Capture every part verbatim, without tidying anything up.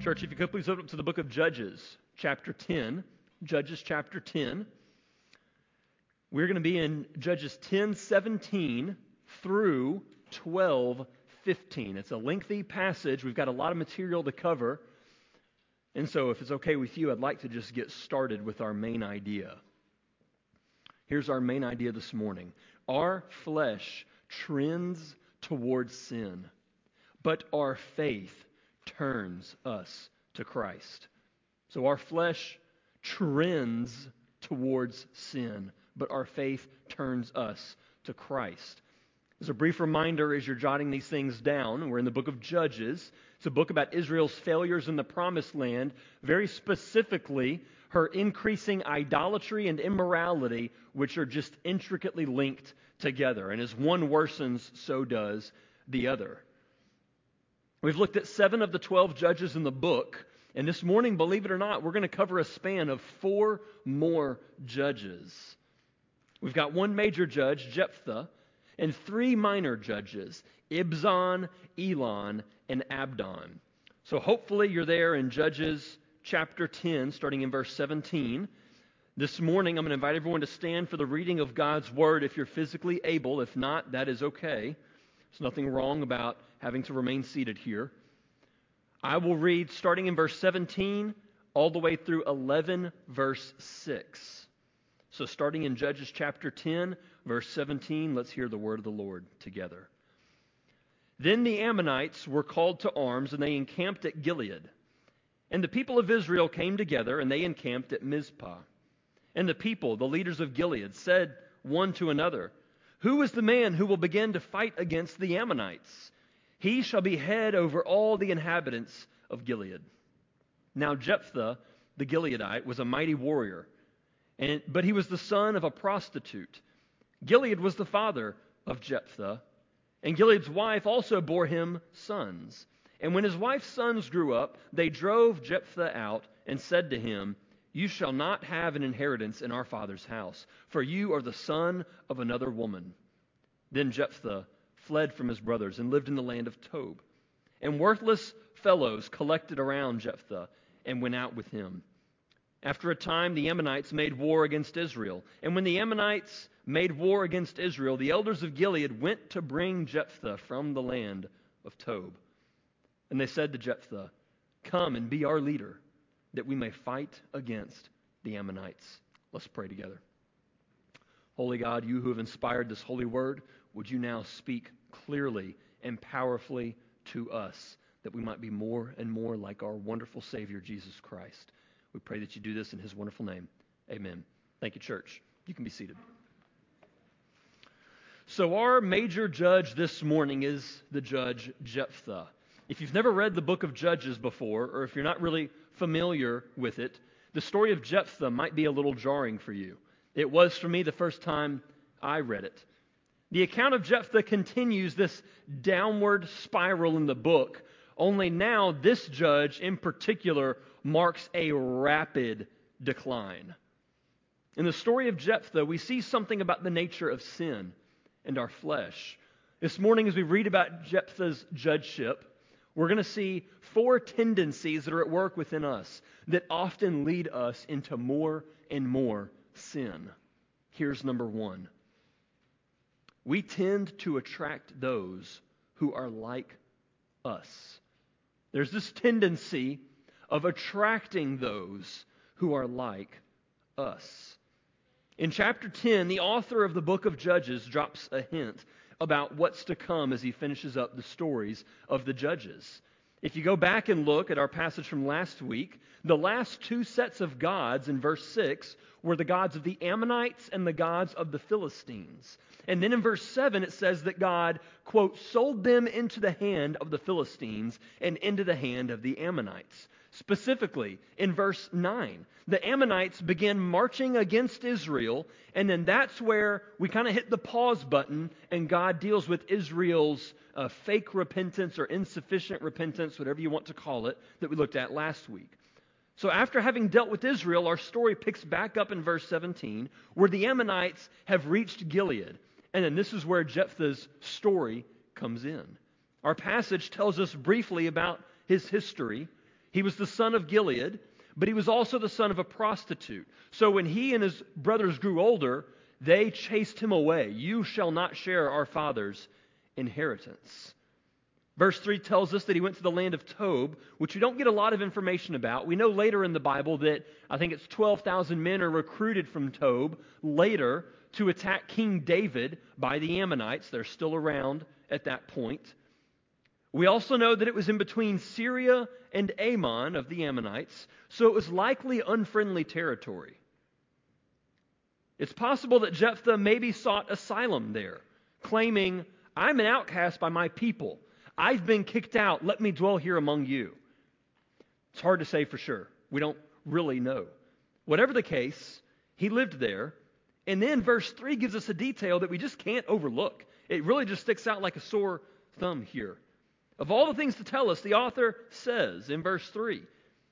Church, if you could please open up to the book of Judges, chapter ten. Judges chapter ten. We're going to be in Judges ten seventeen through twelve fifteen. It's a lengthy passage. We've got a lot of material to cover. And so if it's okay with you, I'd like to just get started with our main idea. Here's our main idea this morning. Our flesh trends towards sin, but our faith turns us to Christ. So our flesh trends towards sin, but our faith turns us to Christ. As a brief reminder, as you're jotting these things down, we're in the book of Judges. It's a book about Israel's failures in the Promised Land, very specifically her increasing idolatry and immorality, which are just intricately linked together. And as one worsens, so does the other. We've looked at seven of the twelve judges in the book, and this morning, believe it or not, we're going to cover a span of four more judges. We've got one major judge, Jephthah, and three minor judges, Ibzan, Elon, and Abdon. So hopefully you're there in Judges chapter ten, starting in verse seventeen. This morning, I'm going to invite everyone to stand for the reading of God's Word if you're physically able. If not, that is okay. There's nothing wrong about having to remain seated here. I will read starting in verse seventeen all the way through eleven, verse six. So starting in Judges chapter ten, verse seventeen, let's hear the word of the Lord together. Then the Ammonites were called to arms, and they encamped at Gilead. And the people of Israel came together, and they encamped at Mizpah. And the people, the leaders of Gilead, said one to another, "Who is the man who will begin to fight against the Ammonites? He shall be head over all the inhabitants of Gilead." Now Jephthah, the Gileadite, was a mighty warrior, and, but he was the son of a prostitute. Gilead was the father of Jephthah, and Gilead's wife also bore him sons. And when his wife's sons grew up, they drove Jephthah out and said to him, "You shall not have an inheritance in our father's house, for you are the son of another woman." Then Jephthah fled from his brothers and lived in the land of Tob. And worthless fellows collected around Jephthah and went out with him. After a time, the Ammonites made war against Israel. And when the Ammonites made war against Israel, the elders of Gilead went to bring Jephthah from the land of Tob. And they said to Jephthah, "Come and be our leader, that we may fight against the Ammonites." Let's pray together. Holy God, you who have inspired this holy word, would you now speak clearly and powerfully to us, that we might be more and more like our wonderful Savior, Jesus Christ. We pray that you do this in his wonderful name. Amen. Thank you, church. You can be seated. So our major judge this morning is the judge Jephthah. If you've never read the book of Judges before, or if you're not really familiar with it, the story of Jephthah might be a little jarring for you. It was for me the first time I read it. The account of Jephthah continues this downward spiral in the book, only now this judge in particular marks a rapid decline. In the story of Jephthah, we see something about the nature of sin and our flesh. This morning, as we read about Jephthah's judgeship, we're going to see four tendencies that are at work within us that often lead us into more and more sin. Here's number one. We tend to attract those who are like us. There's this tendency of attracting those who are like us. In chapter ten, the author of the book of Judges drops a hint about what's to come as he finishes up the stories of the judges. If you go back and look at our passage from last week, the last two sets of gods in verse six were the gods of the Ammonites and the gods of the Philistines. And then in verse seven it says that God, quote, sold them into the hand of the Philistines and into the hand of the Ammonites. Specifically, in verse nine, the Ammonites begin marching against Israel, and then that's where we kind of hit the pause button, and God deals with Israel's uh, fake repentance or insufficient repentance, whatever you want to call it, that we looked at last week. So after having dealt with Israel, our story picks back up in verse seventeen, where the Ammonites have reached Gilead. And then this is where Jephthah's story comes in. Our passage tells us briefly about his history. He was the son of Gilead, but he was also the son of a prostitute. So when he and his brothers grew older, they chased him away. You shall not share our father's inheritance. Verse three tells us that he went to the land of Tob, which we don't get a lot of information about. We know later in the Bible that I think it's twelve thousand men are recruited from Tob later to attack King David by the Ammonites. They're still around at that point. We also know that it was in between Syria and Ammon of the Ammonites, so it was likely unfriendly territory. It's possible that Jephthah maybe sought asylum there, claiming, I'm an outcast by my people. I've been kicked out. Let me dwell here among you. It's hard to say for sure. We don't really know. Whatever the case, he lived there. And then verse three gives us a detail that we just can't overlook. It really just sticks out like a sore thumb here. Of all the things to tell us, the author says in verse three,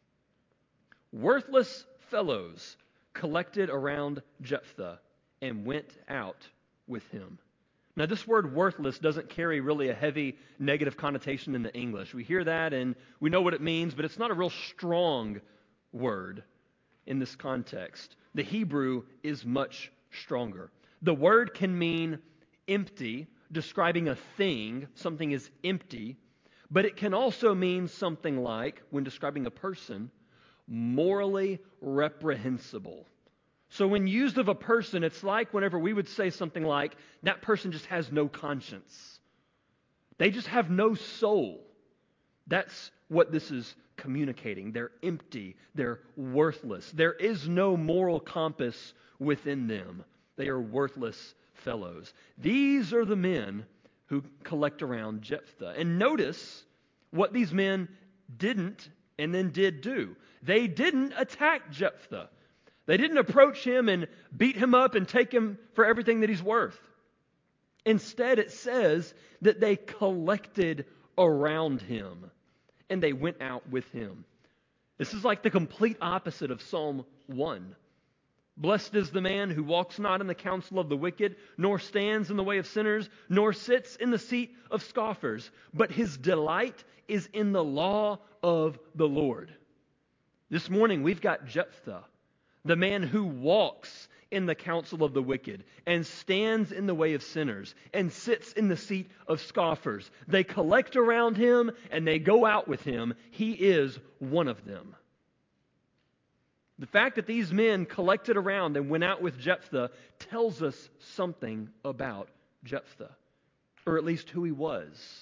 worthless fellows collected around Jephthah and went out with him. Now, this word worthless doesn't carry really a heavy negative connotation in the English. We hear that and we know what it means, but it's not a real strong word in this context. The Hebrew is much stronger. The word can mean empty, describing a thing. Something is empty. But it can also mean something like, when describing a person, morally reprehensible. So when used of a person, it's like whenever we would say something like, that person just has no conscience. They just have no soul. That's what this is communicating. They're empty. They're worthless. There is no moral compass within them. They are worthless fellows. These are the men who collect around Jephthah. And notice what these men didn't and then did do. They didn't attack Jephthah. They didn't approach him and beat him up and take him for everything that he's worth. Instead, it says that they collected around him and they went out with him. This is like the complete opposite of Psalm one. Blessed is the man who walks not in the counsel of the wicked, nor stands in the way of sinners, nor sits in the seat of scoffers. But his delight is in the law of the Lord. This morning we've got Jephthah, the man who walks in the counsel of the wicked, and stands in the way of sinners, and sits in the seat of scoffers. They collect around him, and they go out with him. He is one of them. The fact that these men collected around and went out with Jephthah tells us something about Jephthah, or at least who he was.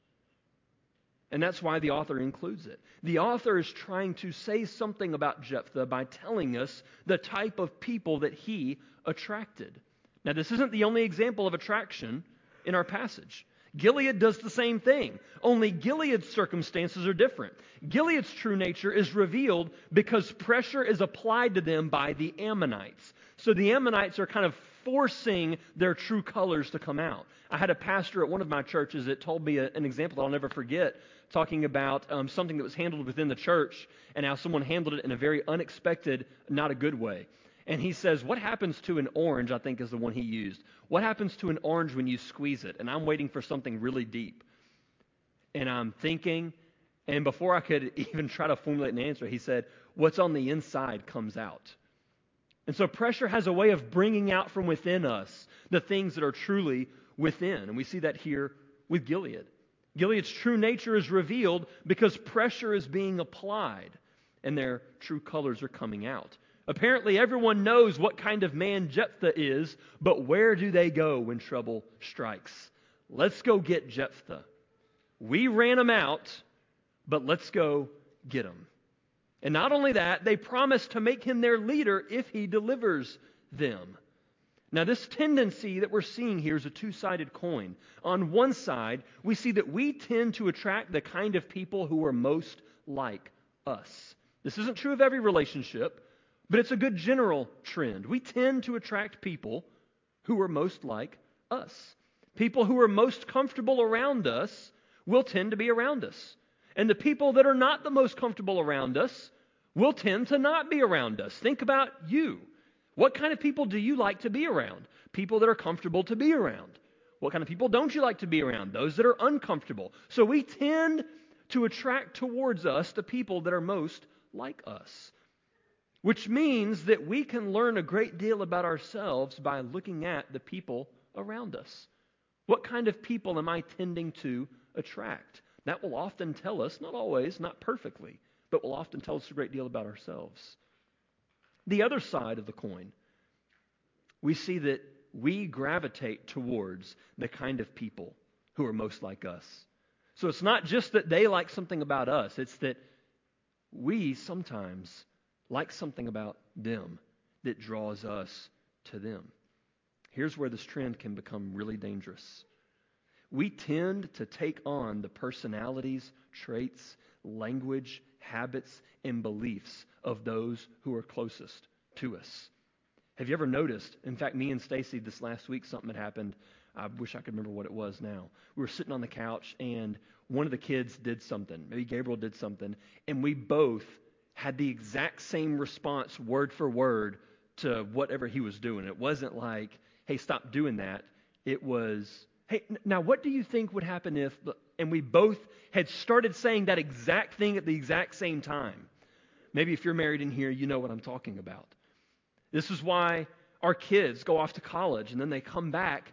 And that's why the author includes it. The author is trying to say something about Jephthah by telling us the type of people that he attracted. Now, this isn't the only example of attraction in our passage. Gilead does the same thing, only Gilead's circumstances are different. Gilead's true nature is revealed because pressure is applied to them by the Ammonites. So the Ammonites are kind of forcing their true colors to come out. I had a pastor at one of my churches that told me a, an example that I'll never forget, talking about um, something that was handled within the church and how someone handled it in a very unexpected, not a good way. And he says, what happens to an orange, I think is the one he used. What happens to an orange when you squeeze it? And I'm waiting for something really deep. And I'm thinking, and before I could even try to formulate an answer, he said, what's on the inside comes out. And so pressure has a way of bringing out from within us the things that are truly within. And we see that here with Gilead. Gilead's true nature is revealed because pressure is being applied and their true colors are coming out. Apparently everyone knows what kind of man Jephthah is, but where do they go when trouble strikes? Let's go get Jephthah. We ran him out, but let's go get him. And not only that, they promise to make him their leader if he delivers them. Now, this tendency that we're seeing here is a two-sided coin. On one side, we see that we tend to attract the kind of people who are most like us. This isn't true of every relationship, but it's a good general trend. We tend to attract people who are most like us. People who are most comfortable around us will tend to be around us. And the people that are not the most comfortable around us will tend to not be around us. Think about you. What kind of people do you like to be around? People that are comfortable to be around. What kind of people don't you like to be around? Those that are uncomfortable. So we tend to attract towards us the people that are most like us. Which means that we can learn a great deal about ourselves by looking at the people around us. What kind of people am I tending to attract? That will often tell us, not always, not perfectly, but will often tell us a great deal about ourselves. The other side of the coin, we see that we gravitate towards the kind of people who are most like us. So it's not just that they like something about us, it's that we sometimes like something about them that draws us to them. Here's where this trend can become really dangerous. We tend to take on the personalities, traits, language, habits, and beliefs of those who are closest to us. Have you ever noticed, in fact, me and Stacy this last week, something had happened. I wish I could remember what it was now. We were sitting on the couch and one of the kids did something. Maybe Gabriel did something. And we both had the exact same response, word for word, to whatever he was doing. It wasn't like, hey, stop doing that. It was, hey, now what do you think would happen if, and we both had started saying that exact thing at the exact same time. Maybe if you're married in here, you know what I'm talking about. This is why our kids go off to college and then they come back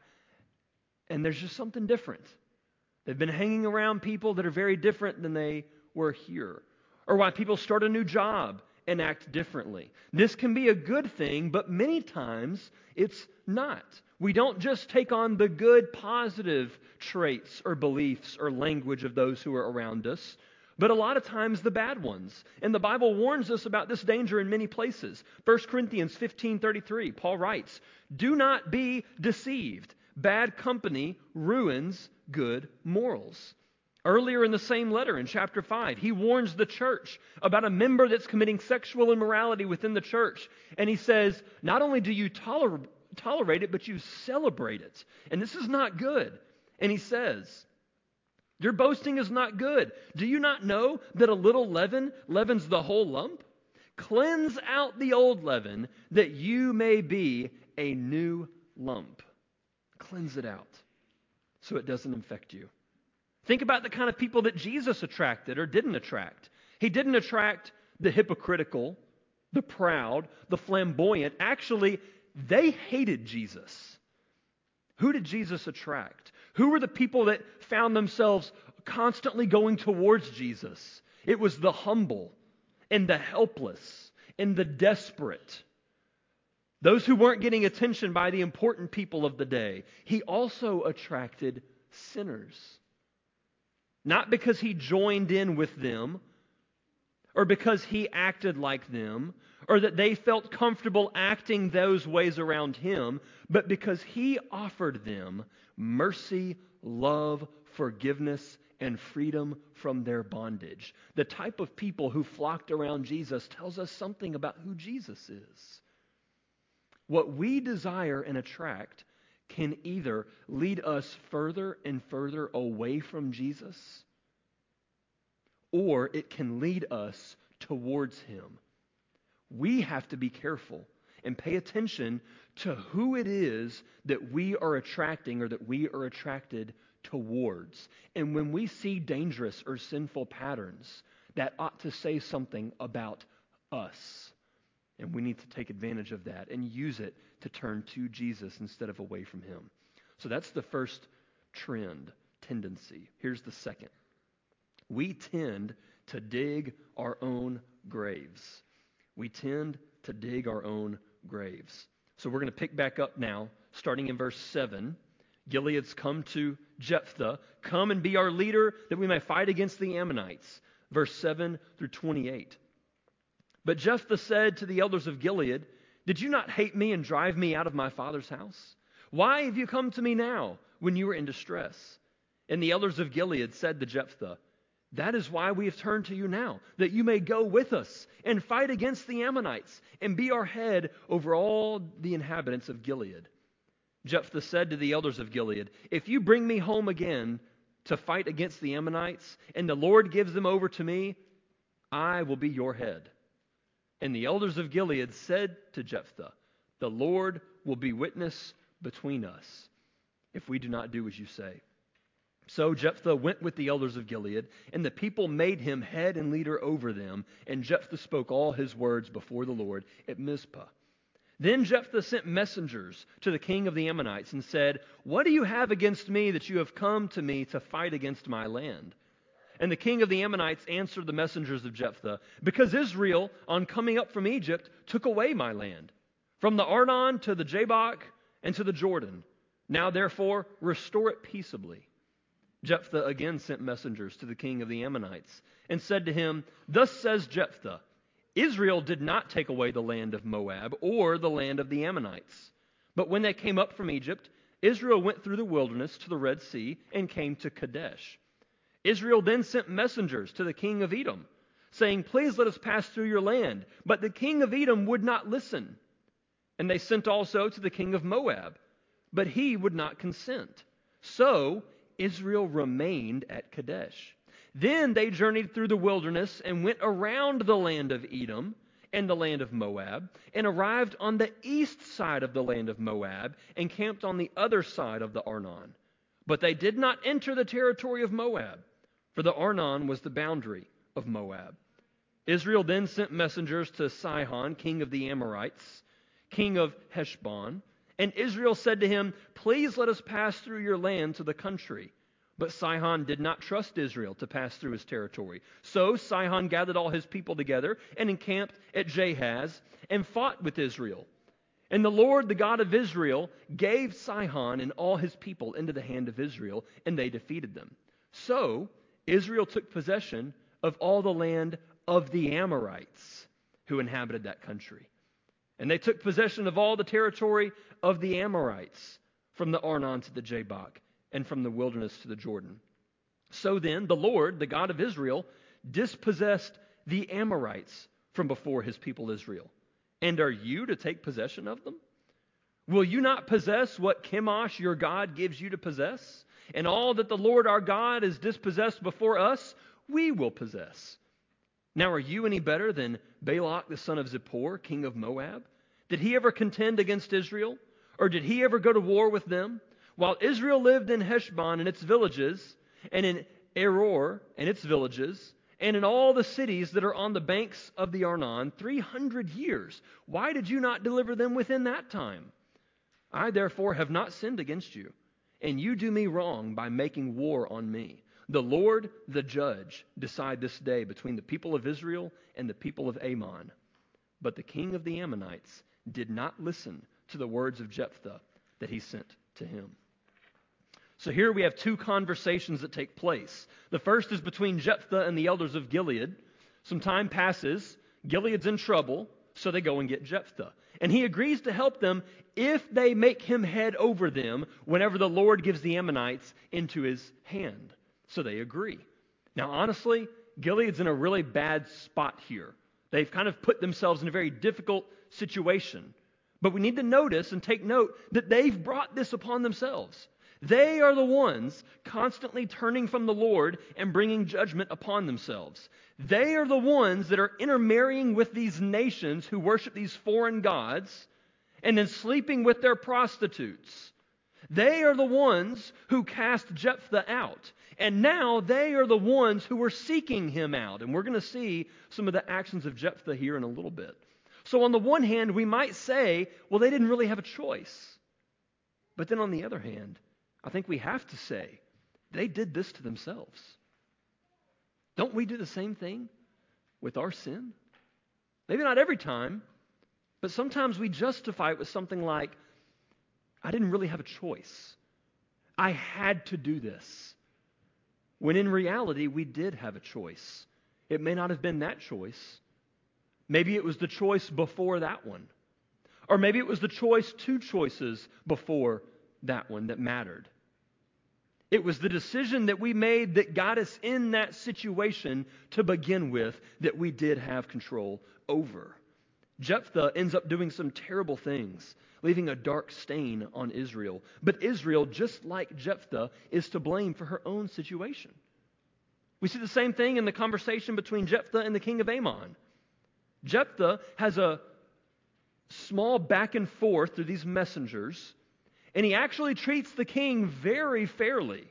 and there's just something different. They've been hanging around people that are very different than they were here. Or why people start a new job and act differently. This can be a good thing, but many times it's not. We don't just take on the good, positive traits or beliefs or language of those who are around us, but a lot of times the bad ones. And the Bible warns us about this danger in many places. First Corinthians fifteen thirty-three, Paul writes, "Do not be deceived. Bad company ruins good morals." Earlier in the same letter, in chapter five, he warns the church about a member that's committing sexual immorality within the church. And he says, not only do you toler- tolerate it, but you celebrate it. And this is not good. And he says, your boasting is not good. Do you not know that a little leaven leavens the whole lump? Cleanse out the old leaven, that you may be a new lump. Cleanse it out so it doesn't infect you. Think about the kind of people that Jesus attracted or didn't attract. He didn't attract the hypocritical, the proud, the flamboyant. Actually, they hated Jesus. Who did Jesus attract? Who were the people that found themselves constantly going towards Jesus? It was the humble and the helpless and the desperate. Those who weren't getting attention by the important people of the day. He also attracted sinners. Not because he joined in with them, or because he acted like them, or that they felt comfortable acting those ways around him, but because he offered them mercy, love, forgiveness, and freedom from their bondage. The type of people who flocked around Jesus tells us something about who Jesus is. What we desire and attract can either lead us further and further away from Jesus, or it can lead us towards him. We have to be careful and pay attention to who it is that we are attracting or that we are attracted towards. And when we see dangerous or sinful patterns, that ought to say something about us. And we need to take advantage of that and use it to turn to Jesus instead of away from him. So that's the first trend, tendency. Here's the second. We tend to dig our own graves. We tend to dig our own graves. So we're going to pick back up now, starting in verse seven. Gilead's come to Jephthah, come and be our leader that we may fight against the Ammonites. Verse seven through twenty-eight. But Jephthah said to the elders of Gilead, did you not hate me and drive me out of my father's house? Why have you come to me now when you were in distress? And the elders of Gilead said to Jephthah, that is why we have turned to you now, that you may go with us and fight against the Ammonites and be our head over all the inhabitants of Gilead. Jephthah said to the elders of Gilead, if you bring me home again to fight against the Ammonites, and the Lord gives them over to me, I will be your head. And the elders of Gilead said to Jephthah, the Lord will be witness between us if we do not do as you say. So Jephthah went with the elders of Gilead, and the people made him head and leader over them. And Jephthah spoke all his words before the Lord at Mizpah. Then Jephthah sent messengers to the king of the Ammonites and said, "What do you have against me that you have come to me to fight against my land?" And the king of the Ammonites answered the messengers of Jephthah, "Because Israel, on coming up from Egypt, took away my land, from the Arnon to the Jabbok and to the Jordan. Now therefore restore it peaceably." Jephthah again sent messengers to the king of the Ammonites and said to him, "Thus says Jephthah, Israel did not take away the land of Moab or the land of the Ammonites. But when they came up from Egypt, Israel went through the wilderness to the Red Sea and came to Kadesh. Israel then sent messengers to the king of Edom, saying, 'Please let us pass through your land.' But the king of Edom would not listen. And they sent also to the king of Moab, but he would not consent. So Israel remained at Kadesh. Then they journeyed through the wilderness and went around the land of Edom and the land of Moab, and arrived on the east side of the land of Moab, and camped on the other side of the Arnon. But they did not enter the territory of Moab, for the Arnon was the boundary of Moab. Israel then sent messengers to Sihon, king of the Amorites, king of Heshbon, and Israel said to him, 'Please let us pass through your land to the country.' But Sihon did not trust Israel to pass through his territory. So Sihon gathered all his people together and encamped at Jahaz and fought with Israel. And the Lord, the God of Israel, gave Sihon and all his people into the hand of Israel, and they defeated them. So Israel took possession of all the land of the Amorites who inhabited that country. And they took possession of all the territory of the Amorites, from the Arnon to the Jabbok, and from the wilderness to the Jordan. So then the Lord, the God of Israel, dispossessed the Amorites from before his people Israel. And are you to take possession of them? Will you not possess what Chemosh your God gives you to possess? And all that the Lord our God has dispossessed before us, we will possess. Now are you any better than Balak the son of Zippor, king of Moab? Did he ever contend against Israel? Or did he ever go to war with them? While Israel lived in Heshbon and its villages, and in Aroer and its villages, and in all the cities that are on the banks of the Arnon, three hundred years, why did you not deliver them within that time? I therefore have not sinned against you, and you do me wrong by making war on me. The Lord, the judge, decide this day between the people of Israel and the people of Ammon." But the king of the Ammonites did not listen to the words of Jephthah that he sent to him. So here we have two conversations that take place. The first is between Jephthah and the elders of Gilead. Some time passes. Gilead's in trouble, so they go and get Jephthah. And he agrees to help them if they make him head over them whenever the Lord gives the Ammonites into his hand. So they agree. Now, honestly, Gilead's in a really bad spot here. They've kind of put themselves in a very difficult situation. But we need to notice and take note that they've brought this upon themselves. They are the ones constantly turning from the Lord and bringing judgment upon themselves. They are the ones that are intermarrying with these nations who worship these foreign gods and then sleeping with their prostitutes. They are the ones who cast Jephthah out. And now they are the ones who are seeking him out. And we're going to see some of the actions of Jephthah here in a little bit. So on the one hand, we might say, well, they didn't really have a choice. But then on the other hand, I think we have to say, they did this to themselves. Don't we do the same thing with our sin? Maybe not every time, but sometimes we justify it with something like, I didn't really have a choice. I had to do this. When in reality, we did have a choice. It may not have been that choice. Maybe it was the choice before that one. Or maybe it was the choice, two choices before that one that mattered. It was the decision that we made that got us in that situation to begin with that we did have control over. Jephthah ends up doing some terrible things, leaving a dark stain on Israel. But Israel, just like Jephthah, is to blame for her own situation. We see the same thing in the conversation between Jephthah and the king of Ammon. Jephthah has a small back and forth through these messengers, and he actually treats the king very fairly.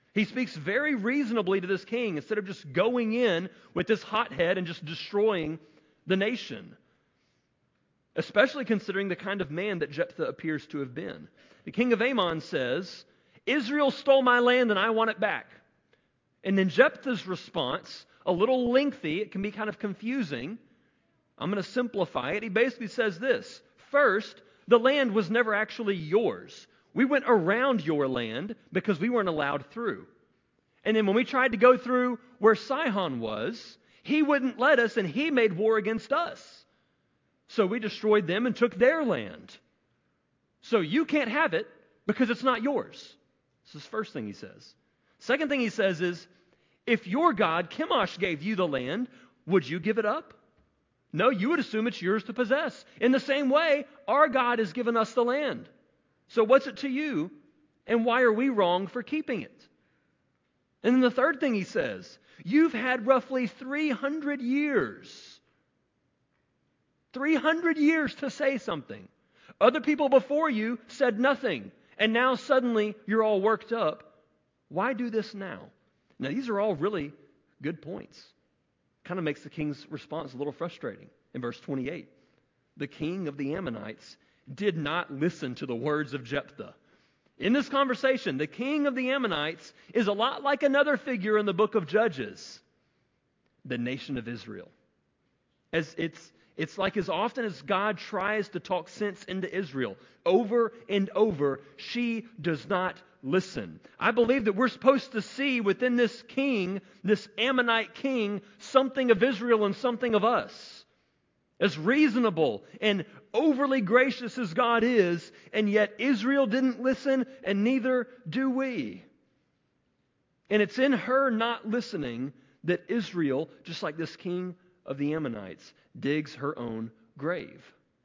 He speaks very reasonably to this king instead of just going in with this hothead and just destroying the nation. Especially considering the kind of man that Jephthah appears to have been. The king of Ammon says, Israel stole my land and I want it back. And then Jephthah's response, a little lengthy, it can be kind of confusing. I'm going to simplify it. He basically says this. First, the land was never actually yours. We went around your land because we weren't allowed through. And then when we tried to go through where Sihon was, he wouldn't let us and he made war against us. So we destroyed them and took their land. So you can't have it because it's not yours. This is the first thing he says. Second thing he says is, if your God, Chemosh, gave you the land, would you give it up? No, you would assume it's yours to possess. In the same way, our God has given us the land. So what's it to you, and why are we wrong for keeping it? And then the third thing he says, you've had roughly three hundred years. three hundred years to say something. Other people before you said nothing, and now suddenly you're all worked up. Why do this now? Now, these are all really good points. Kind of makes the king's response a little frustrating. In verse twenty-eight, the king of the Ammonites did not listen to the words of Jephthah. In this conversation, the king of the Ammonites is a lot like another figure in the book of Judges, the nation of Israel. As it's It's like as often as God tries to talk sense into Israel, over and over, she does not listen. I believe that we're supposed to see within this king, this Ammonite king, something of Israel and something of us. As reasonable and overly gracious as God is, and yet Israel didn't listen, and neither do we. And it's in her not listening that Israel, just like this king of the Ammonites, digs her own grave.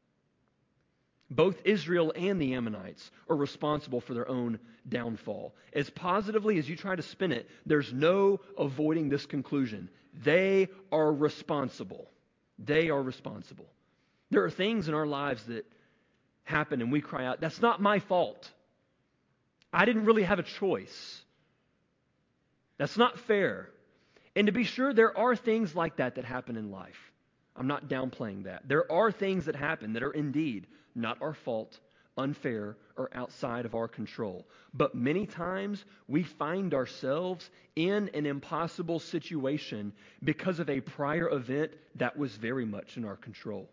Both Israel and the Ammonites are responsible for their own downfall. As positively as you try to spin it, there's no avoiding this conclusion. They are responsible. They are responsible. There are things in our lives that happen and we cry out, that's not my fault. I didn't really have a choice. That's not fair. And to be sure, there are things like that that happen in life. I'm not downplaying that. There are things that happen that are indeed not our fault, unfair, or outside of our control. But many times we find ourselves in an impossible situation because of a prior event that was very much in our control.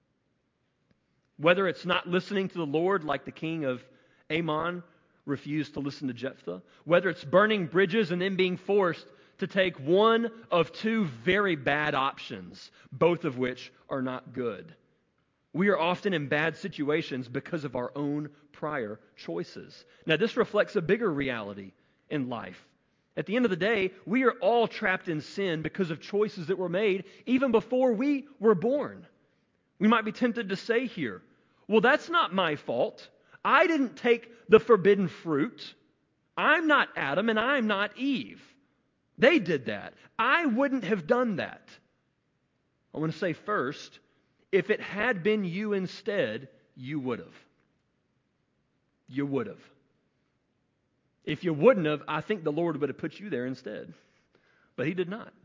Whether it's not listening to the Lord like the king of Ammon refused to listen to Jephthah, whether it's burning bridges and then being forced to take one of two very bad options, both of which are not good. We are often in bad situations because of our own prior choices. Now, this reflects a bigger reality in life. At the end of the day, we are all trapped in sin because of choices that were made even before we were born. We might be tempted to say here, well, that's not my fault. I didn't take the forbidden fruit. I'm not Adam and I'm not Eve. They did that. I wouldn't have done that. I want to say first, if it had been you instead, you would have. You would have. If you wouldn't have, I think the Lord would have put you there instead. But He did not.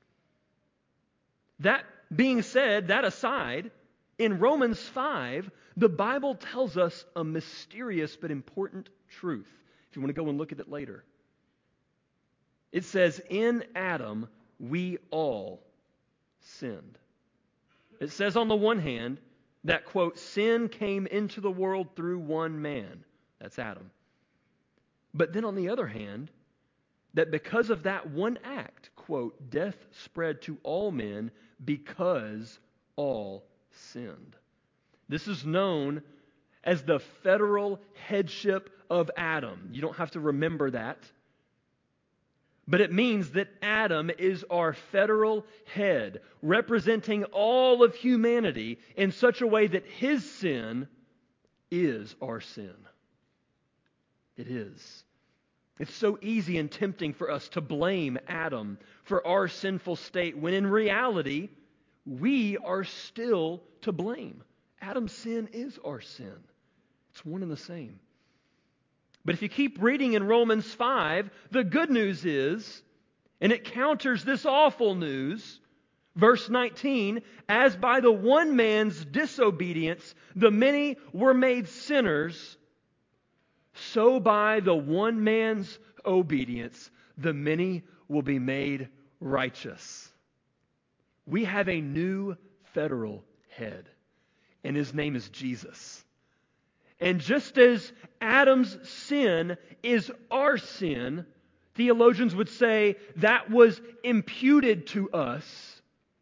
That being said, that aside, in Romans five, the Bible tells us a mysterious but important truth. If you want to go and look at it later. It says, in Adam, we all sinned. It says on the one hand that, quote, sin came into the world through one man. That's Adam. But then on the other hand, that because of that one act, quote, death spread to all men because all sinned. This is known as the federal headship of Adam. You don't have to remember that. But it means that Adam is our federal head, representing all of humanity in such a way that his sin is our sin. It is. It's so easy and tempting for us to blame Adam for our sinful state, when in reality, we are still to blame. Adam's sin is our sin. It's one and the same. But if you keep reading in Romans five, the good news is, and it counters this awful news, verse nineteen, as by the one man's disobedience the many were made sinners, so by the one man's obedience the many will be made righteous. We have a new federal head, and his name is Jesus. And just as Adam's sin is our sin, theologians would say that was imputed to us,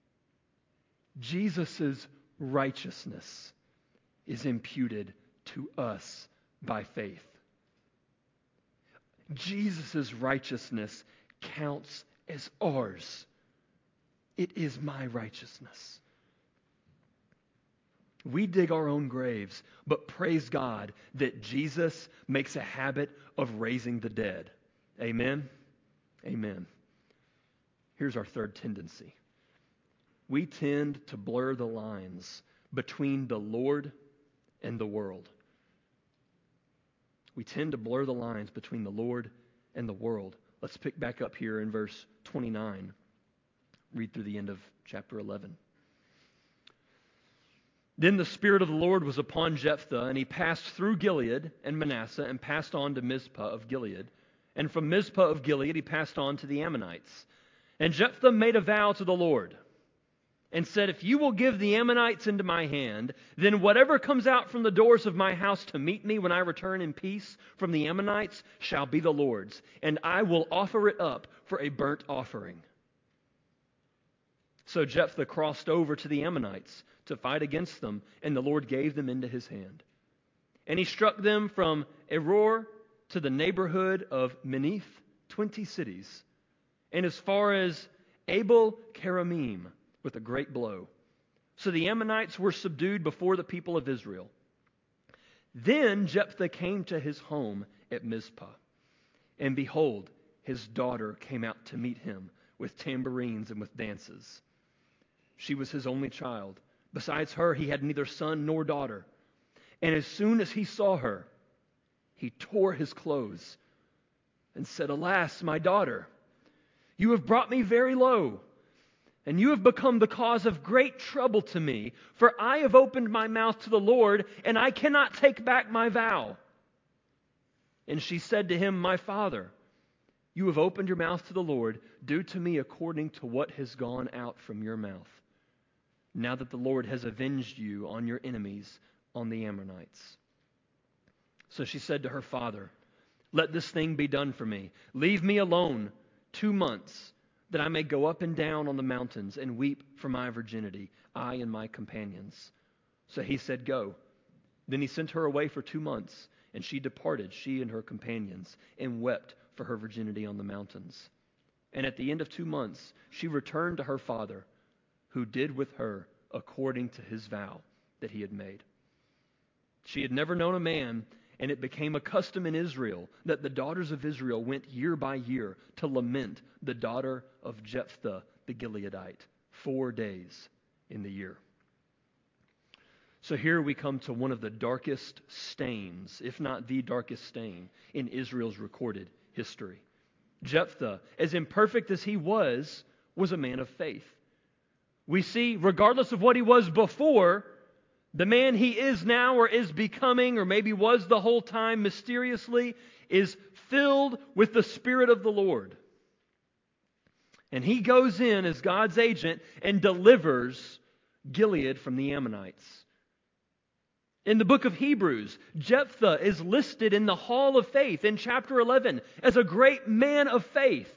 Jesus' righteousness is imputed to us by faith. Jesus' righteousness counts as ours. It is my righteousness. We dig our own graves, but praise God that Jesus makes a habit of raising the dead. Amen? Amen. Here's our third tendency. We tend to blur the lines between the Lord and the world. We tend to blur the lines between the Lord and the world. Let's pick back up here in verse twenty-nine. Read through the end of chapter eleven. Then the Spirit of the Lord was upon Jephthah, and he passed through Gilead and Manasseh, and passed on to Mizpah of Gilead. And from Mizpah of Gilead he passed on to the Ammonites. And Jephthah made a vow to the Lord, and said, if you will give the Ammonites into my hand, then whatever comes out from the doors of my house to meet me when I return in peace from the Ammonites shall be the Lord's, and I will offer it up for a burnt offering. So Jephthah crossed over to the Ammonites to fight against them, and the Lord gave them into his hand. And he struck them from Aroer to the neighborhood of Menith, twenty cities, and as far as Abel Keramim, with a great blow. So the Ammonites were subdued before the people of Israel. Then Jephthah came to his home at Mizpah, and behold, his daughter came out to meet him with tambourines and with dances. She was his only child. Besides her, he had neither son nor daughter. And as soon as he saw her, he tore his clothes and said, alas, my daughter, you have brought me very low, and you have become the cause of great trouble to me, for I have opened my mouth to the Lord, and I cannot take back my vow. And she said to him, my father, you have opened your mouth to the Lord. Do to me according to what has gone out from your mouth, now that the Lord has avenged you on your enemies, on the Ammonites. So she said to her father, let this thing be done for me. Leave me alone two months, that I may go up and down on the mountains and weep for my virginity, I and my companions. So he said, go. Then he sent her away for two months, and she departed, she and her companions, and wept for her virginity on the mountains. And at the end of two months, she returned to her father, who did with her according to his vow that he had made. She had never known a man, and it became a custom in Israel that the daughters of Israel went year by year to lament the daughter of Jephthah the Gileadite four days in the year. So here we come to one of the darkest stains, if not the darkest stain, in Israel's recorded history. Jephthah, as imperfect as he was, was a man of faith. We see, regardless of what he was before, the man he is now or is becoming, or maybe was the whole time mysteriously, is filled with the Spirit of the Lord. And he goes in as God's agent and delivers Gilead from the Ammonites. In the book of Hebrews, Jephthah is listed in the Hall of Faith in chapter eleven as a great man of faith.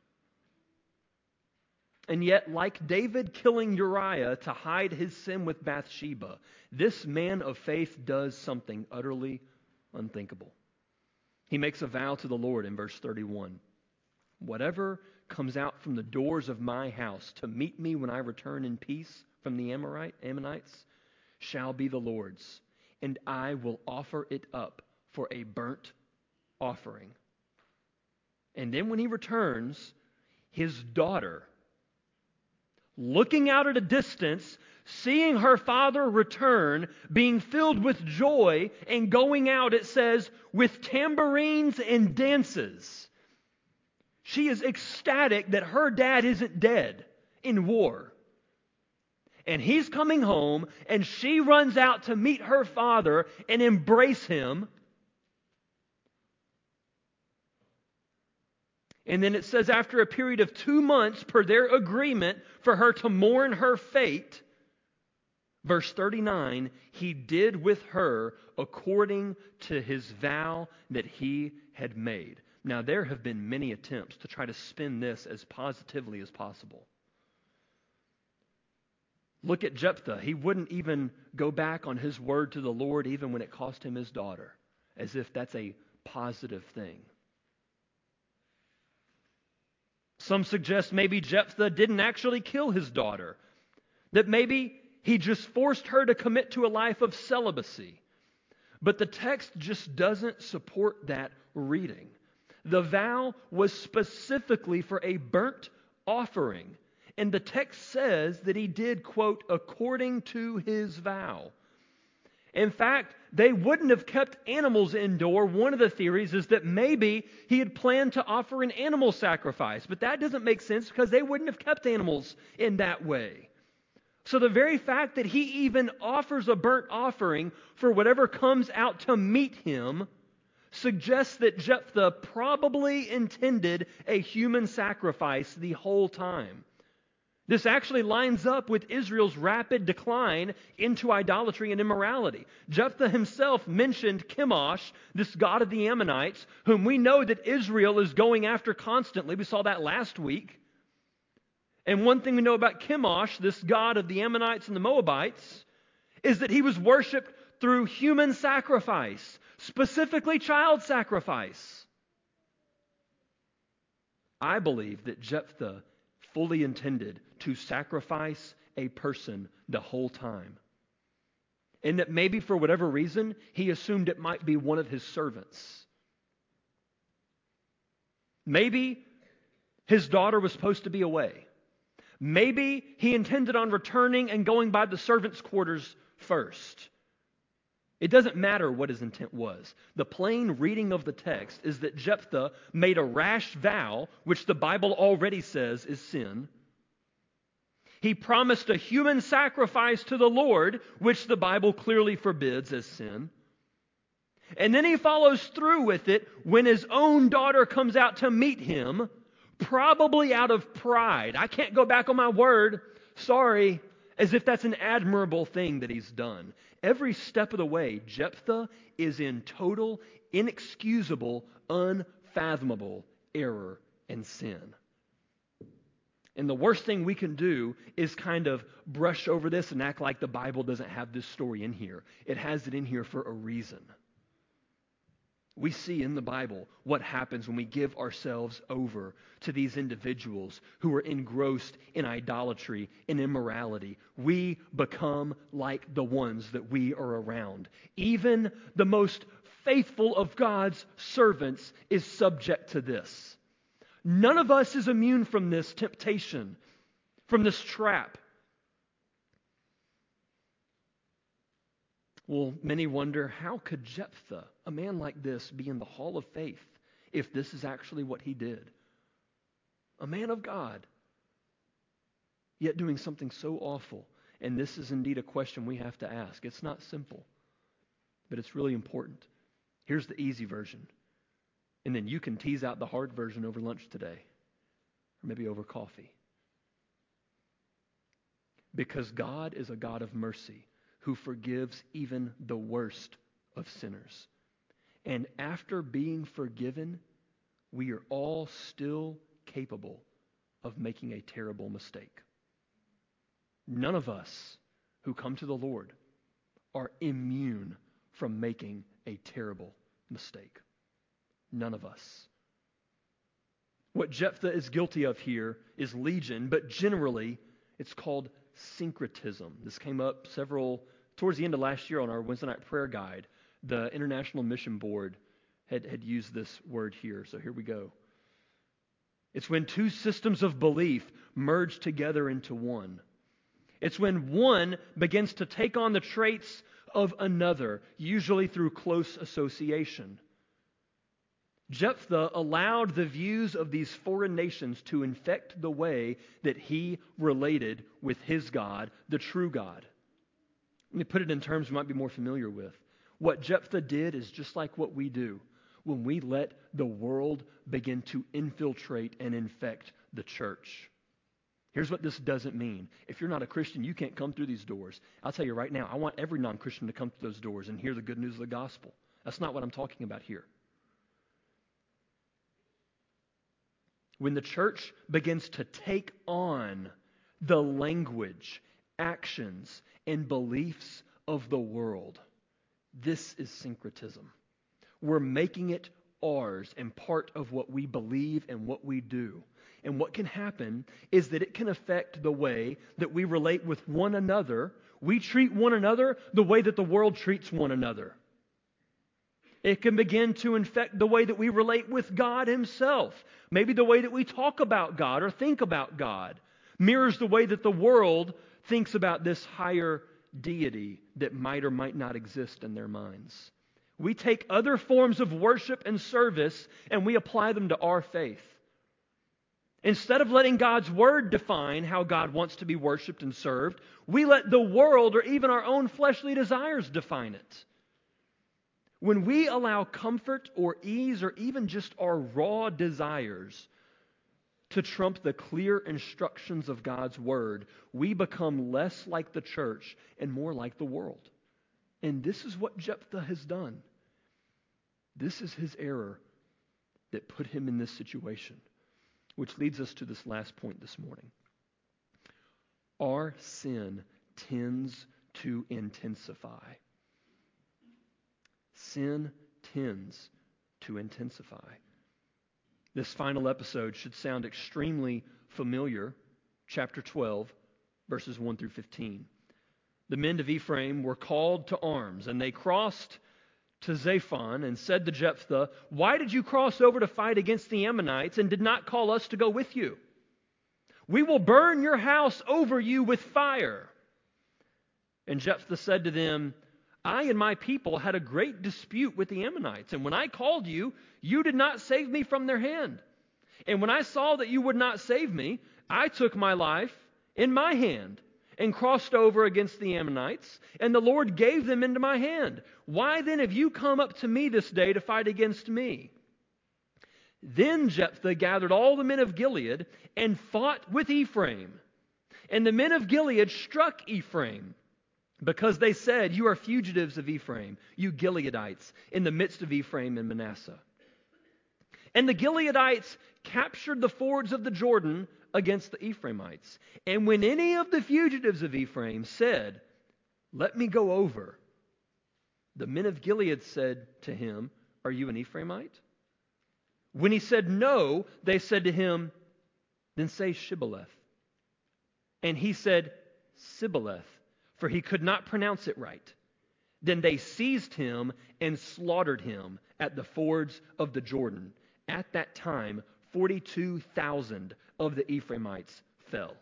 And yet, like David killing Uriah to hide his sin with Bathsheba, this man of faith does something utterly unthinkable. He makes a vow to the Lord in verse thirty-one. Whatever comes out from the doors of my house to meet me when I return in peace from the Amorite, Ammonites shall be the Lord's, and I will offer it up for a burnt offering. And then when he returns, his daughter, looking out at a distance, seeing her father return, being filled with joy, and going out, it says, with tambourines and dances. She is ecstatic that her dad isn't dead in war. And he's coming home, and she runs out to meet her father and embrace him. And then it says, after a period of two months per their agreement for her to mourn her fate, verse thirty-nine, he did with her according to his vow that he had made. Now, there have been many attempts to try to spin this as positively as possible. Look at Jephthah. He wouldn't even go back on his word to the Lord even when it cost him his daughter, as if that's a positive thing. Some suggest maybe Jephthah didn't actually kill his daughter, that maybe he just forced her to commit to a life of celibacy. But the text just doesn't support that reading. The vow was specifically for a burnt offering. And the text says that he did, quote, according to his vow. In fact, they wouldn't have kept animals indoor. One of the theories is that maybe he had planned to offer an animal sacrifice. But that doesn't make sense because they wouldn't have kept animals in that way. So the very fact that he even offers a burnt offering for whatever comes out to meet him suggests that Jephthah probably intended a human sacrifice the whole time. This actually lines up with Israel's rapid decline into idolatry and immorality. Jephthah himself mentioned Chemosh, this god of the Ammonites, whom we know that Israel is going after constantly. We saw that last week. And one thing we know about Chemosh, this god of the Ammonites and the Moabites, is that he was worshipped through human sacrifice, specifically child sacrifice. I believe that Jephthah fully intended to sacrifice a person the whole time. And that maybe for whatever reason, he assumed it might be one of his servants. Maybe his daughter was supposed to be away. Maybe he intended on returning and going by the servants' quarters first. It doesn't matter what his intent was. The plain reading of the text is that Jephthah made a rash vow, which the Bible already says is sin. He promised a human sacrifice to the Lord, which the Bible clearly forbids as sin. And then he follows through with it when his own daughter comes out to meet him, probably out of pride. I can't go back on my word. Sorry. As if that's an admirable thing that he's done. Every step of the way, Jephthah is in total, inexcusable, unfathomable error and sin. And the worst thing we can do is kind of brush over this and act like the Bible doesn't have this story in here. It has it in here for a reason. We see in the Bible what happens when we give ourselves over to these individuals who are engrossed in idolatry and immorality. We become like the ones that we are around. Even the most faithful of God's servants is subject to this. None of us is immune from this temptation, from this trap. Well, many wonder, how could Jephthah, a man like this, be in the hall of faith if this is actually what he did? A man of God, yet doing something so awful. And this is indeed a question we have to ask. It's not simple, but it's really important. Here's the easy version. And then you can tease out the hard version over lunch today, or maybe over coffee. Because God is a God of mercy, who forgives even the worst of sinners. And after being forgiven, we are all still capable of making a terrible mistake. None of us who come to the Lord are immune from making a terrible mistake. None of us. What Jephthah is guilty of here is legion, but generally it's called syncretism. This came up several, towards the end of last year on our Wednesday night prayer guide. The International Mission Board had, had used this word here, so here we go. It's when two systems of belief merge together into one. It's when one begins to take on the traits of another, usually through close association. Jephthah allowed the views of these foreign nations to infect the way that he related with his God, the true God. Let me put it in terms you might be more familiar with. What Jephthah did is just like what we do when we let the world begin to infiltrate and infect the church. Here's what this doesn't mean. If you're not a Christian, you can't come through these doors. I'll tell you right now, I want every non-Christian to come through those doors and hear the good news of the gospel. That's not what I'm talking about here. When the church begins to take on the language, actions, and beliefs of the world, this is syncretism. We're making it ours and part of what we believe and what we do. And what can happen is that it can affect the way that we relate with one another. We treat one another the way that the world treats one another. It can begin to infect the way that we relate with God Himself. Maybe the way that we talk about God or think about God mirrors the way that the world thinks about this higher deity that might or might not exist in their minds. We take other forms of worship and service and we apply them to our faith. Instead of letting God's Word define how God wants to be worshiped and served, we let the world or even our own fleshly desires define it. When we allow comfort or ease or even just our raw desires to trump the clear instructions of God's Word, we become less like the church and more like the world. And this is what Jephthah has done. This is his error that put him in this situation, which leads us to this last point this morning. Our sin tends to intensify. Sin tends to intensify. This final episode should sound extremely familiar. Chapter twelve, verses one through fifteen. The men of Ephraim were called to arms, and they crossed to Zaphon and said to Jephthah, "Why did you cross over to fight against the Ammonites and did not call us to go with you? We will burn your house over you with fire." And Jephthah said to them, "I and my people had a great dispute with the Ammonites, and when I called you, you did not save me from their hand. And when I saw that you would not save me, I took my life in my hand and crossed over against the Ammonites, and the Lord gave them into my hand. Why then have you come up to me this day to fight against me?" Then Jephthah gathered all the men of Gilead and fought with Ephraim. And the men of Gilead struck Ephraim, because they said, "You are fugitives of Ephraim, you Gileadites, in the midst of Ephraim and Manasseh." And the Gileadites captured the fords of the Jordan against the Ephraimites. And when any of the fugitives of Ephraim said, "Let me go over," the men of Gilead said to him, "Are you an Ephraimite?" When he said no, they said to him, "Then say Shibboleth." And he said, "Sibboleth," for he could not pronounce it right. Then they seized him and slaughtered him at the fords of the Jordan. At that time, forty-two thousand of the Ephraimites fell.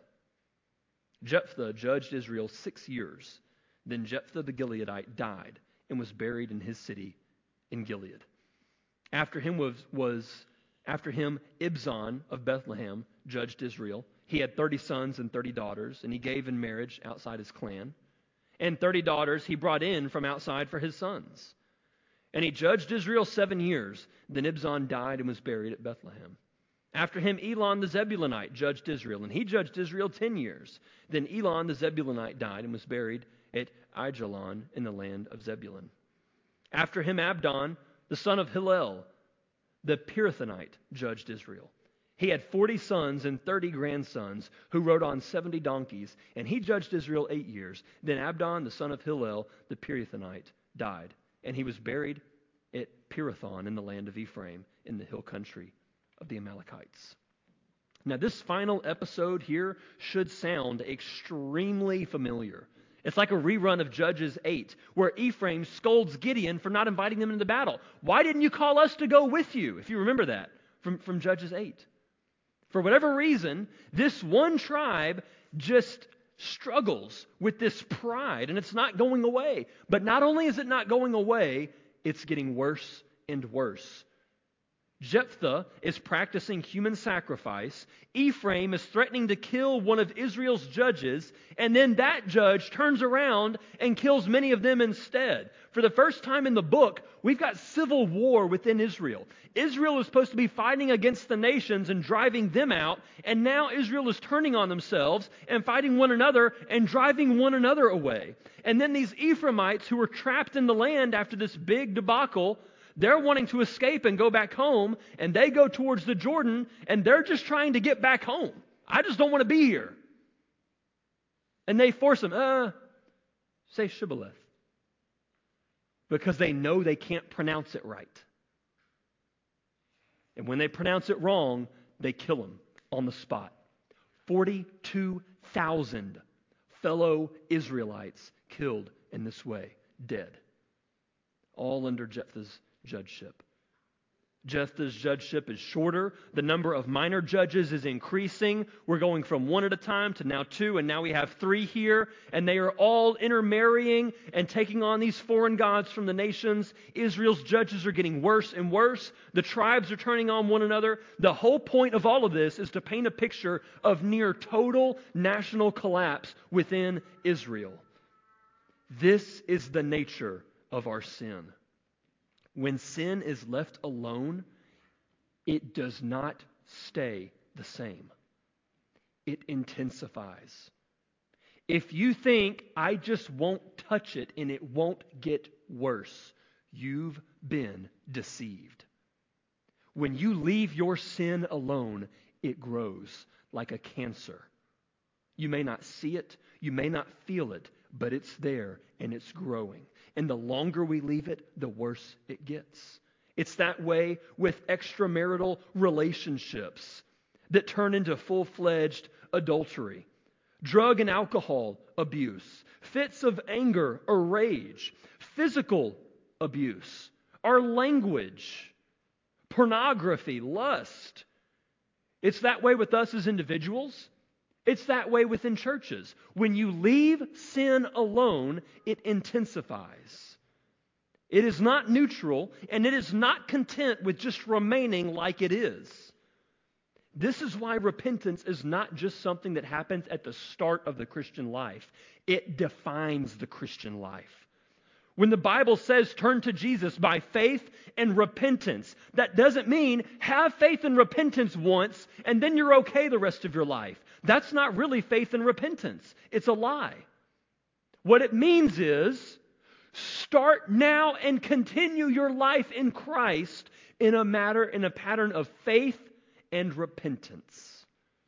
Jephthah judged Israel six years. Then Jephthah the Gileadite died and was buried in his city in Gilead. After him was, was after him Ibzan of Bethlehem judged Israel. He had thirty sons and thirty daughters, and he gave in marriage outside his clan. And thirty daughters he brought in from outside for his sons. And he judged Israel seven years. Then Ibzan died and was buried at Bethlehem. After him Elon the Zebulunite judged Israel, and he judged Israel ten years. Then Elon the Zebulunite died and was buried at Aijalon in the land of Zebulun. After him Abdon, the son of Hillel, the Pirathonite, judged Israel. He had forty sons and thirty grandsons who rode on seventy donkeys, and he judged Israel eight years. Then Abdon, the son of Hillel, the Pirathonite, died, and he was buried at Pirathon in the land of Ephraim in the hill country of the Amalekites. Now, this final episode here should sound extremely familiar. It's like a rerun of Judges eight, where Ephraim scolds Gideon for not inviting them into the battle. "Why didn't you call us to go with you?" If you remember that from, from Judges eight. For whatever reason, this one tribe just struggles with this pride, and it's not going away. But not only is it not going away, it's getting worse and worse. Jephthah is practicing human sacrifice. Ephraim is threatening to kill one of Israel's judges, and then that judge turns around and kills many of them instead. For the first time in the book, we've got civil war within Israel. Israel is supposed to be fighting against the nations and driving them out, and now Israel is turning on themselves and fighting one another and driving one another away. And then these Ephraimites who were trapped in the land after this big debacle, they're wanting to escape and go back home, and they go towards the Jordan, and they're just trying to get back home. I just don't want to be here. And they force them, uh, say Shibboleth. Because they know they can't pronounce it right. And when they pronounce it wrong, they kill them on the spot. forty-two thousand fellow Israelites killed in this way, dead. All under Jephthah's judgeship. Jephthah's judgeship is shorter. The number of minor judges is increasing. We're going from one at a time to now two, and now we have three here. And they are all intermarrying and taking on these foreign gods from the nations. Israel's judges are getting worse and worse. The tribes are turning on one another. The whole point of all of this is to paint a picture of near total national collapse within Israel. This is the nature of our sin. When sin is left alone, it does not stay the same. It intensifies. If you think, I just won't touch it and it won't get worse, you've been deceived. When you leave your sin alone, it grows like a cancer. You may not see it, you may not feel it, but it's there and it's growing. And the longer we leave it, the worse it gets. It's that way with extramarital relationships that turn into full-fledged adultery. Drug and alcohol abuse, fits of anger or rage, physical abuse, our language, pornography, lust. It's that way with us as individuals. It's that way within churches. When you leave sin alone, it intensifies. It is not neutral, and it is not content with just remaining like it is. This is why repentance is not just something that happens at the start of the Christian life. It defines the Christian life. When the Bible says turn to Jesus by faith and repentance, that doesn't mean have faith and repentance once and then you're okay the rest of your life. That's not really faith and repentance. It's a lie. What it means is start now and continue your life in Christ in a matter in a pattern of faith and repentance.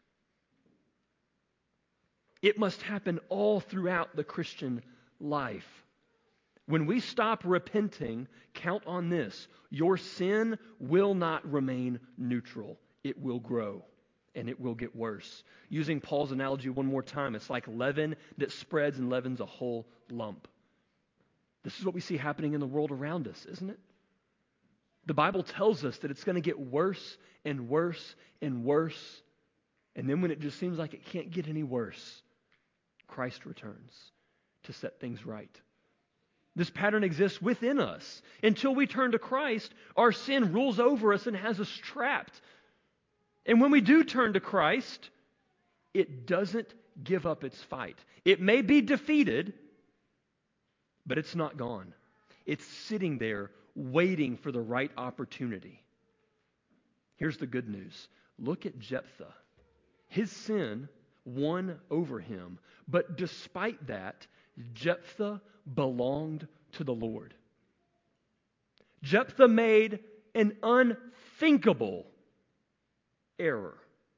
It must happen all throughout the Christian life. When we stop repenting, count on this. Your sin will not remain neutral. It will grow, and it will get worse. Using Paul's analogy one more time, it's like leaven that spreads and leavens a whole lump. This is what we see happening in the world around us, isn't it? The Bible tells us that it's going to get worse and worse and worse. And then when it just seems like it can't get any worse, Christ returns to set things right. This pattern exists within us. Until we turn to Christ, our sin rules over us and has us trapped. And when we do turn to Christ, it doesn't give up its fight. It may be defeated, but it's not gone. It's sitting there waiting for the right opportunity. Here's the good news. Look at Jephthah. His sin won over him, but despite that, Jephthah belonged to the Lord. Jephthah made an unthinkable error.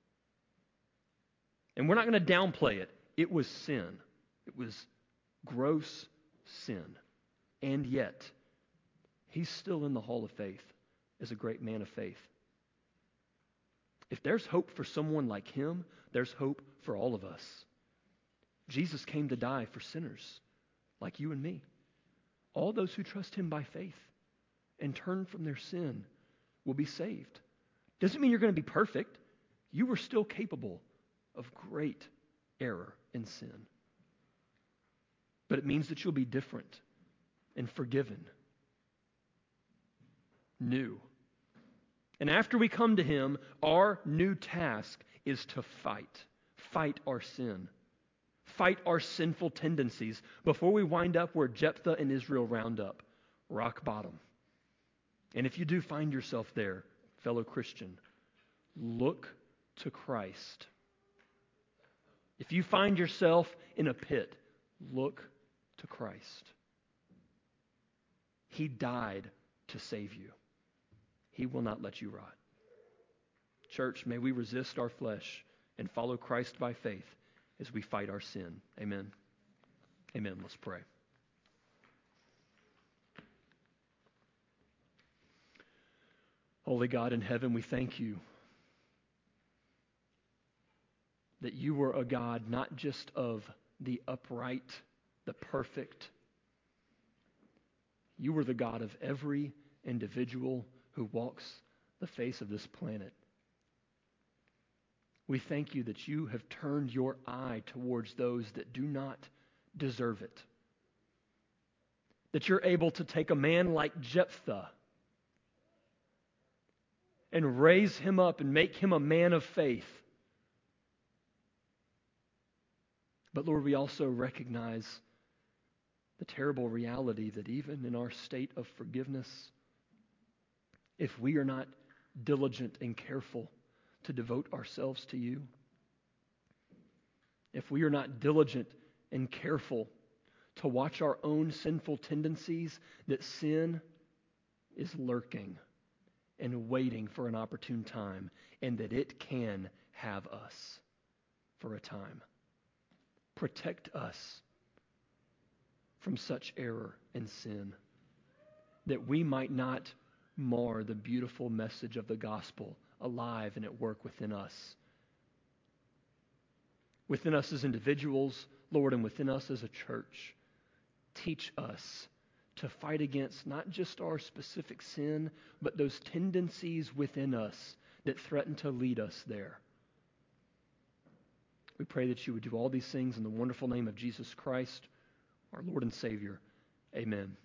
And we're not going to downplay it. It was sin. It was gross sin. And yet, he's still in the hall of faith as a great man of faith. If there's hope for someone like him, there's hope for all of us. Jesus came to die for sinners like you and me. All those who trust him by faith and turn from their sin will be saved. Doesn't mean you're going to be perfect. you were still capable of great error and sin. But it means that you'll be different and forgiven, new. And after we come to Him, our new task is to fight. Fight our sin. Fight our sinful tendencies before we wind up where Jephthah and Israel round up, rock bottom. And if you do find yourself there, fellow Christian, look to Christ. If you find yourself in a pit, look to Christ. He died to save you. He will not let you rot. Church, may we resist our flesh and follow Christ by faith as we fight our sin. Amen. Amen. Let's pray. Holy God in heaven, we thank you that you were a God not just of the upright, the perfect. You were the God of every individual who walks the face of this planet. We thank you that you have turned your eye towards those that do not deserve it. That you're able to take a man like Jephthah and raise him up and make him a man of faith. But Lord, we also recognize the terrible reality that even in our state of forgiveness, if we are not diligent and careful to devote ourselves to you, if we are not diligent and careful to watch our own sinful tendencies, that sin is lurking and waiting for an opportune time, and that it can have us for a time. Protect us from such error and sin, that we might not mar the beautiful message of the gospel alive and at work within us. Within us as individuals, Lord, and within us as a church. Teach us to fight against not just our specific sin, but those tendencies within us that threaten to lead us there. We pray that you would do all these things in the wonderful name of Jesus Christ, our Lord and Savior. Amen.